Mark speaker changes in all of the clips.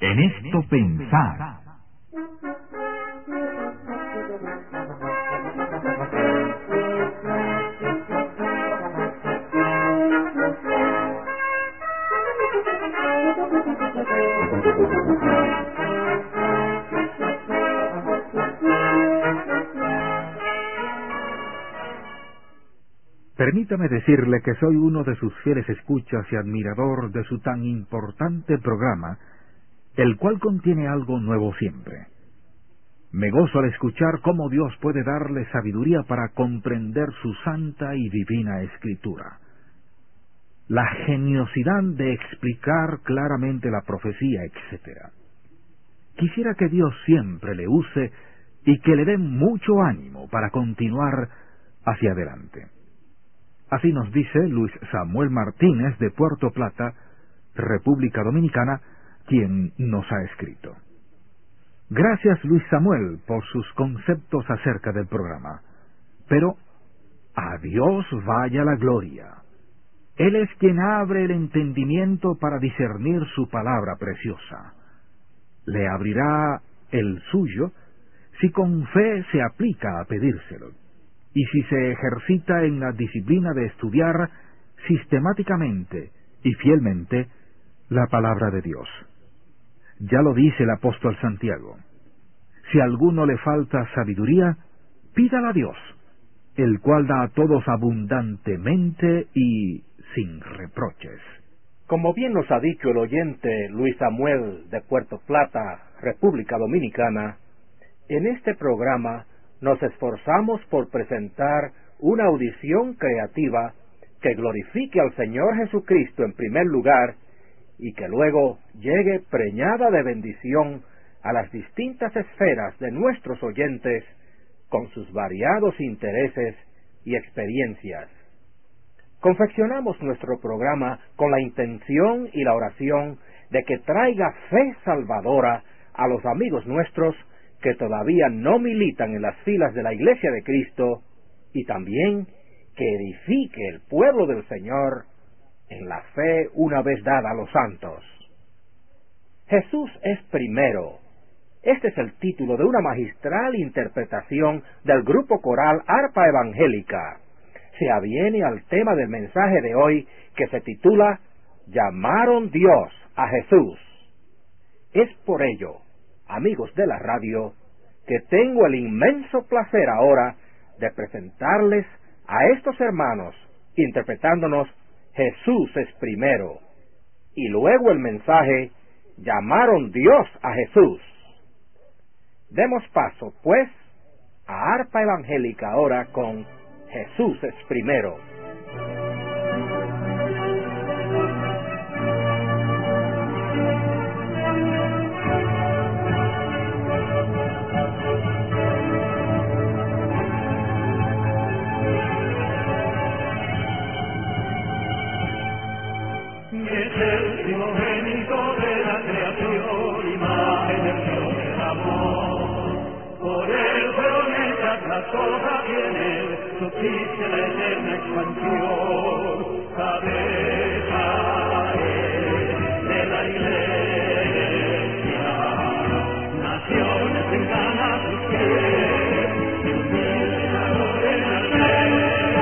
Speaker 1: En esto pensar.
Speaker 2: Permítame decirle que soy uno de sus fieles escuchas y admirador de su tan importante programa, el cual contiene algo nuevo siempre. Me gozo al escuchar cómo Dios puede darle sabiduría para comprender su santa y divina escritura. La geniosidad de explicar claramente la profecía, etc. Quisiera que Dios siempre le use y que le dé mucho ánimo para continuar hacia adelante. Así nos dice Luis Samuel Martínez de Puerto Plata, República Dominicana, quien nos ha escrito. Gracias, Luis Samuel, por sus conceptos acerca del programa. Pero a Dios vaya la gloria. Él es quien abre el entendimiento para discernir su palabra preciosa. Le abrirá el suyo si con fe se aplica a pedírselo, y si se ejercita en la disciplina de estudiar sistemáticamente y fielmente la palabra de Dios. Ya lo dice el apóstol Santiago: si a alguno le falta sabiduría, pídala a Dios, el cual da a todos abundantemente y sin reproches.
Speaker 3: Como bien nos ha dicho el oyente Luis Samuel de Puerto Plata, República Dominicana, en este programa nos esforzamos por presentar una audición creativa que glorifique al Señor Jesucristo en primer lugar y que luego llegue preñada de bendición a las distintas esferas de nuestros oyentes con sus variados intereses y experiencias. Confeccionamos nuestro programa con la intención y la oración de que traiga fe salvadora a los amigos nuestros que todavía no militan en las filas de la Iglesia de Cristo, y también que edifique el pueblo del Señor en la fe una vez dada a los santos. Jesús es primero. Este es el título de una magistral interpretación del grupo coral Arpa Evangélica. Se aviene al tema del mensaje de hoy, que se titula «Llamaron Dios a Jesús». Es por ello, amigos de la radio, que tengo el inmenso placer ahora de presentarles a estos hermanos interpretándonos Jesús es primero, y luego el mensaje «Llamaron Dios a Jesús». Demos paso, pues, a Arpa Evangélica ahora con Jesús es primero.
Speaker 4: Toda tiene su triste la eterna expansión, cabeza de la Iglesia, naciones vengan a sus pies, y humildes adoren al Rey.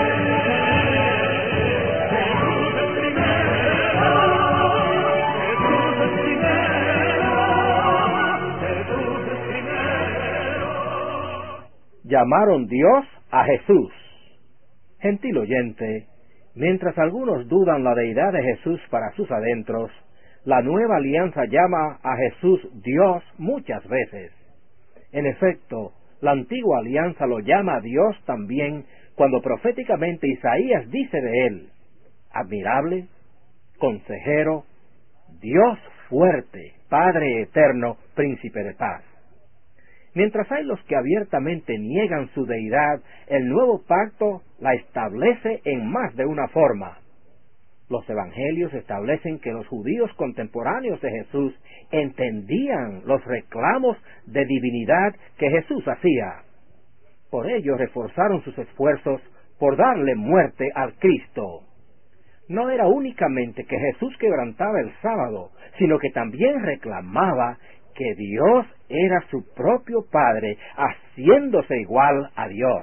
Speaker 4: Jesús es primero, Jesús es primero, Jesús es primero.
Speaker 3: Llamaron Dios a Jesús. Gentil oyente, mientras algunos dudan la deidad de Jesús para sus adentros, la nueva alianza llama a Jesús Dios muchas veces. En efecto, la antigua alianza lo llama a Dios también cuando proféticamente Isaías dice de él: admirable, consejero, Dios fuerte, Padre eterno, príncipe de paz. Mientras hay los que abiertamente niegan su deidad, el nuevo pacto la establece en más de una forma. Los evangelios establecen que los judíos contemporáneos de Jesús entendían los reclamos de divinidad que Jesús hacía. Por ello reforzaron sus esfuerzos por darle muerte al Cristo. No era únicamente que Jesús quebrantaba el sábado, sino que también reclamaba que Dios era su propio Padre, haciéndose igual a Dios.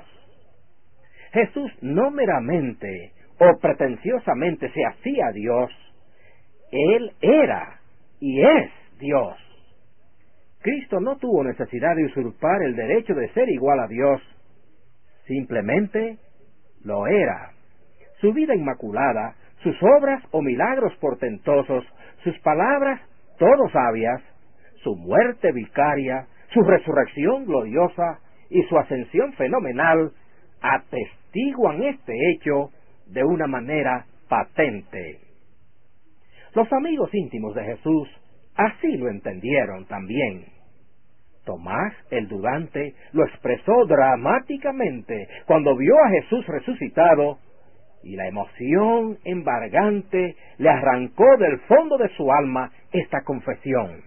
Speaker 3: Jesús no meramente o pretenciosamente se hacía Dios, Él era y es Dios. Cristo no tuvo necesidad de usurpar el derecho de ser igual a Dios, simplemente lo era. Su vida inmaculada, sus obras o milagros portentosos, sus palabras todo sabias, su muerte vicaria, su resurrección gloriosa y su ascensión fenomenal atestiguan este hecho de una manera patente. Los amigos íntimos de Jesús así lo entendieron también. Tomás, el dudante, lo expresó dramáticamente cuando vio a Jesús resucitado, y la emoción embargante le arrancó del fondo de su alma esta confesión: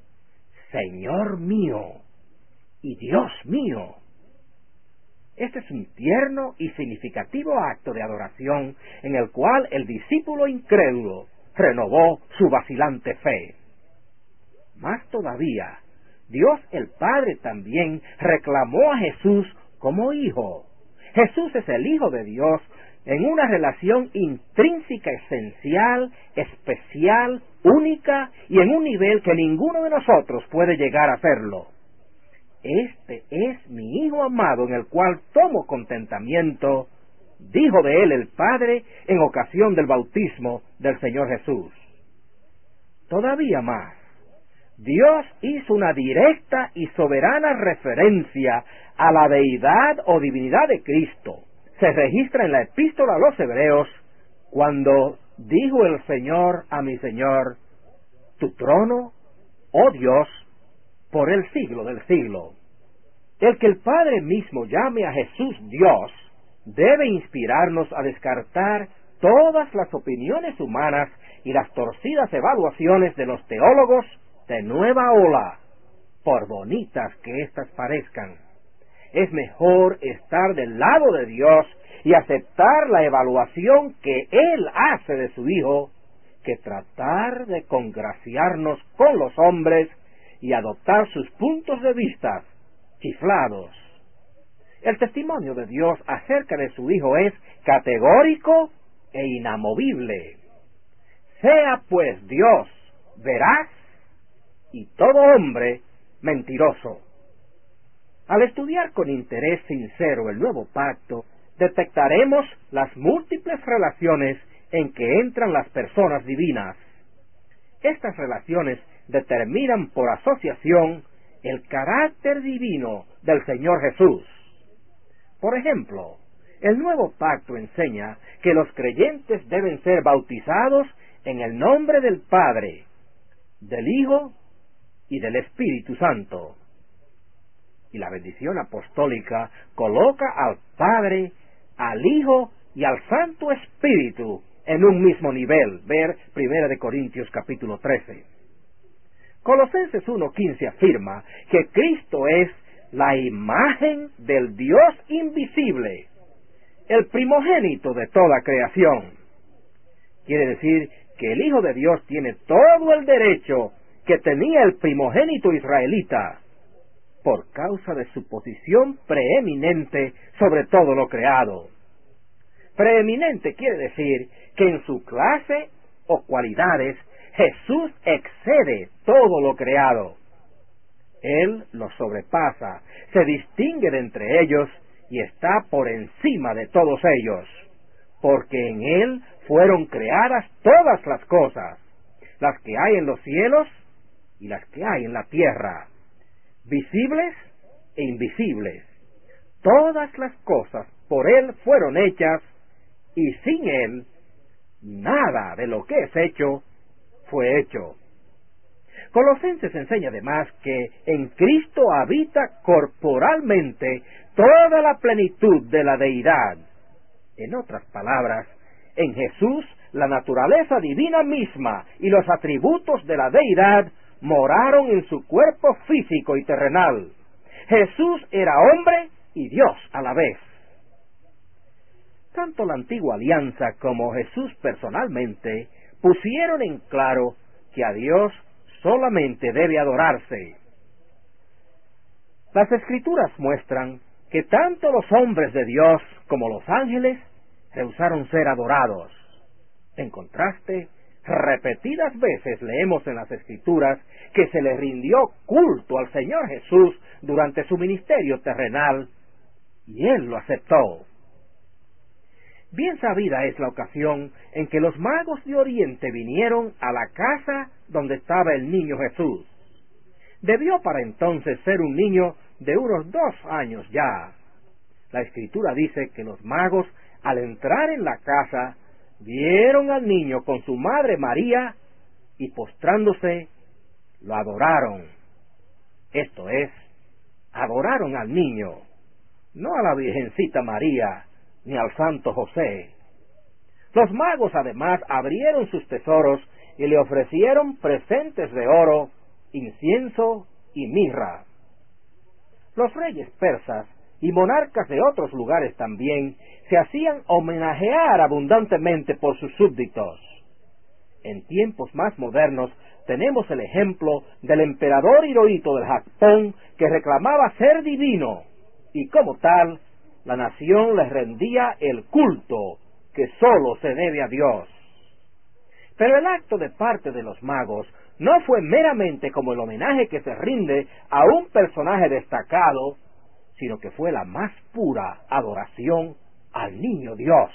Speaker 3: Señor mío y Dios mío. Este es un tierno y significativo acto de adoración en el cual el discípulo incrédulo renovó su vacilante fe. Más todavía, Dios el Padre también reclamó a Jesús como hijo. Jesús es el Hijo de Dios en una relación intrínseca, esencial, especial, única y en un nivel que ninguno de nosotros puede llegar a hacerlo. Este es mi Hijo amado en el cual tomo contentamiento, dijo de él el Padre en ocasión del bautismo del Señor Jesús. Todavía más, Dios hizo una directa y soberana referencia a la deidad o divinidad de Cristo. Se registra en la epístola a los Hebreos cuando dijo el Señor a mi Señor: tu trono, oh Dios, por el siglo del siglo. El que el Padre mismo llame a Jesús Dios debe inspirarnos a descartar todas las opiniones humanas y las torcidas evaluaciones de los teólogos de nueva ola, por bonitas que éstas parezcan. Es mejor estar del lado de Dios y aceptar la evaluación que Él hace de su Hijo, que tratar de congraciarnos con los hombres y adoptar sus puntos de vista chiflados. El testimonio de Dios acerca de su Hijo es categórico e inamovible. Sea pues Dios veraz y todo hombre mentiroso. Al estudiar con interés sincero el nuevo pacto, detectaremos las múltiples relaciones en que entran las personas divinas. Estas relaciones determinan por asociación el carácter divino del Señor Jesús. Por ejemplo, el nuevo pacto enseña que los creyentes deben ser bautizados en el nombre del Padre, del Hijo y del Espíritu Santo. Y la bendición apostólica coloca al Padre, al Hijo y al Santo Espíritu en un mismo nivel. Ver 1 Corintios capítulo 13. Colosenses 1:15 afirma que Cristo es la imagen del Dios invisible, el primogénito de toda creación. Quiere decir que el Hijo de Dios tiene todo el derecho que tenía el primogénito israelita, por causa de su posición preeminente sobre todo lo creado. Preeminente quiere decir que en su clase o cualidades Jesús excede todo lo creado. Él los sobrepasa, se distingue de entre ellos y está por encima de todos ellos, porque en Él fueron creadas todas las cosas, las que hay en los cielos y las que hay en la tierra, visibles e invisibles. Todas las cosas por Él fueron hechas, y sin Él nada de lo que es hecho fue hecho. Colosenses enseña además que en Cristo habita corporalmente toda la plenitud de la deidad. En otras palabras, en Jesús la naturaleza divina misma y los atributos de la deidad moraron en su cuerpo físico y terrenal. Jesús era hombre y Dios a la vez. Tanto la antigua alianza como Jesús personalmente pusieron en claro que a Dios solamente debe adorarse. Las Escrituras muestran que tanto los hombres de Dios como los ángeles rehusaron ser adorados. En contraste, repetidas veces leemos en las Escrituras que se le rindió culto al Señor Jesús durante su ministerio terrenal, y Él lo aceptó. Bien sabida es la ocasión en que los magos de Oriente vinieron a la casa donde estaba el niño Jesús. Debió para entonces ser un niño de unos 2 años ya. La Escritura dice que los magos, al entrar en la casa, vieron al niño con su madre María y postrándose, lo adoraron. Esto es, adoraron al niño, no a la Virgencita María ni al Santo José. Los magos además abrieron sus tesoros y le ofrecieron presentes de oro, incienso y mirra. Los reyes persas y monarcas de otros lugares también se hacían homenajear abundantemente por sus súbditos. En tiempos más modernos tenemos el ejemplo del emperador Hirohito del Japón, que reclamaba ser divino, y como tal, la nación le rendía el culto que sólo se debe a Dios. Pero el acto de parte de los magos no fue meramente como el homenaje que se rinde a un personaje destacado, sino que fue la más pura adoración al niño Dios.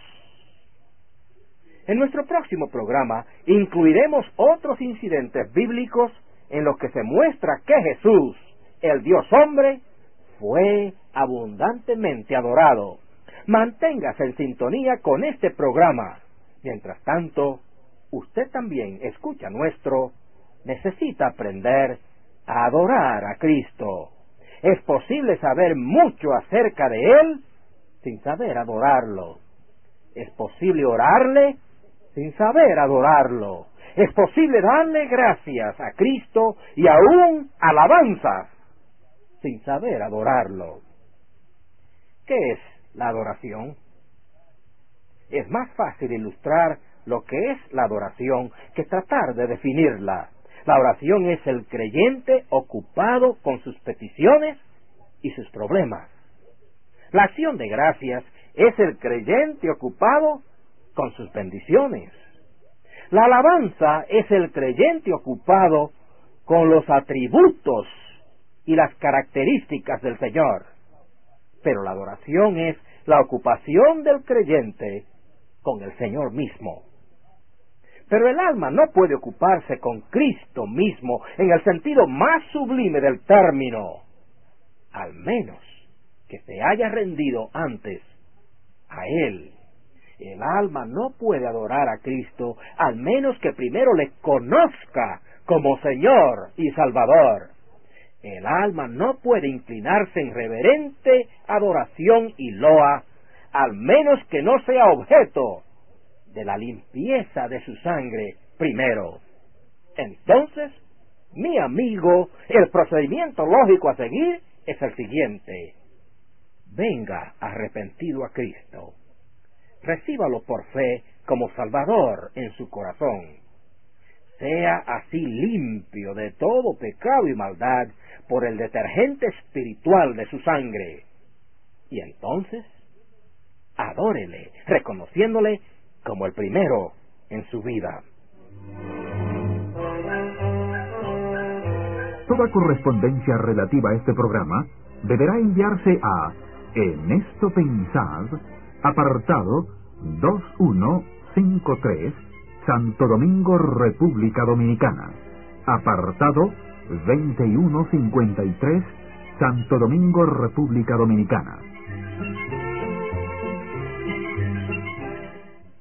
Speaker 3: En nuestro próximo programa incluiremos otros incidentes bíblicos en los que se muestra que Jesús, el Dios hombre, fue abundantemente adorado. Manténgase en sintonía con este programa. Mientras tanto, usted también escucha nuestro Necesita aprender a adorar a Cristo. Es posible saber mucho acerca de Él sin saber adorarlo. Es posible orarle sin saber adorarlo. Es posible darle gracias a Cristo y aún alabanzas sin saber adorarlo. ¿Qué es la adoración? Es más fácil ilustrar lo que es la adoración que tratar de definirla. La oración es el creyente ocupado con sus peticiones y sus problemas. La acción de gracias es el creyente ocupado con sus bendiciones. La alabanza es el creyente ocupado con los atributos y las características del Señor. Pero la adoración es la ocupación del creyente con el Señor mismo. Pero el alma no puede ocuparse con Cristo mismo en el sentido más sublime del término, al menos que se haya rendido antes a Él. El alma no puede adorar a Cristo al menos que primero le conozca como Señor y Salvador. El alma no puede inclinarse en reverente adoración y loa, al menos que no sea objeto de la limpieza de su sangre primero. Entonces, mi amigo, el procedimiento lógico a seguir es el siguiente. Venga arrepentido a Cristo. Recíbalo por fe como Salvador en su corazón. Sea así limpio de todo pecado y maldad por el detergente espiritual de su sangre. Y entonces, adórele, reconociéndole como el primero en su vida.
Speaker 2: Toda correspondencia relativa a este programa deberá enviarse a En esto pensad, apartado 2153, Santo Domingo, República Dominicana. Apartado 2153, Santo Domingo, República Dominicana.